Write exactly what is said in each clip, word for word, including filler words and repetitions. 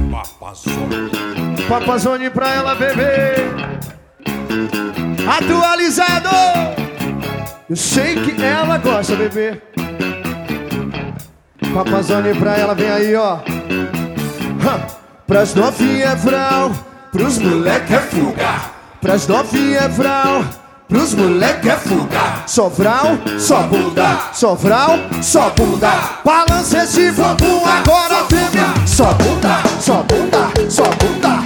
Papazone. Papazone pra ela beber. Atualizado. Eu sei que ela gosta de beber. Papazone pra ela, vem aí, ó. Pras novinha é vral, pros moleque é fuga. Pras novinha é vral, pros moleque é fuga. Só vral, só bunda. Só vral, só bunda. Balança esse bumbum agora, treme. Só bunda, só bunda, só bunda.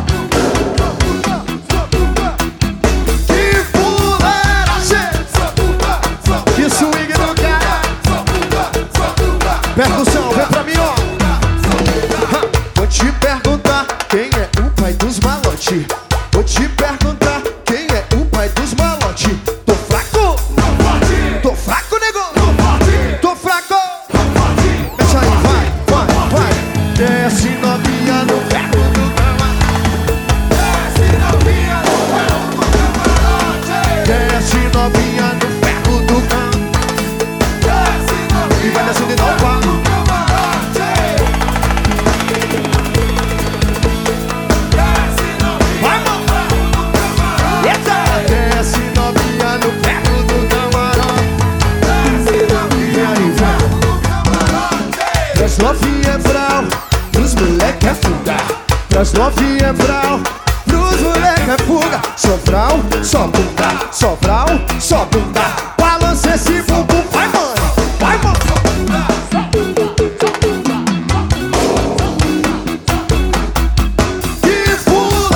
Que fuleiragem. Que swing do cara. Percussão, vem pra mim, ó. Vou te perguntar quem é o pai dos malote. Vou te perguntar quem é o pai dos malote. Tô fraco, tô fraco, nego. Tô fraco. Deixa aí, vai, vai, vai. Desce novinha no ferro do camarote. Desce novinha no ferro do camarote. Desce novinha no ferro do camarote. E vai descendo de novo. Pras novinha é vral, pros moleque é fuga. Pras novinha é vral, pros moleque é fuga. Só vral, só bunda. Só vral, só bunda. Balança esse bumbum, vai mãe, vai mãe. Que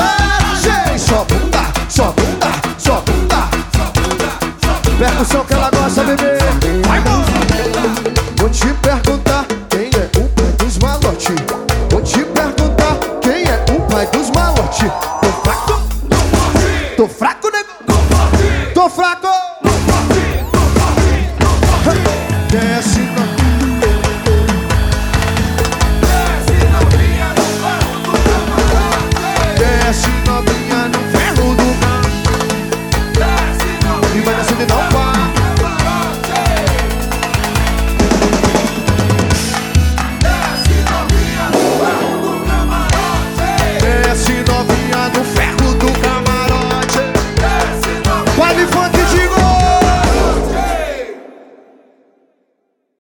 fuleiragem. Só bunda, só bunda, só bunda. Percussão que ela gosta.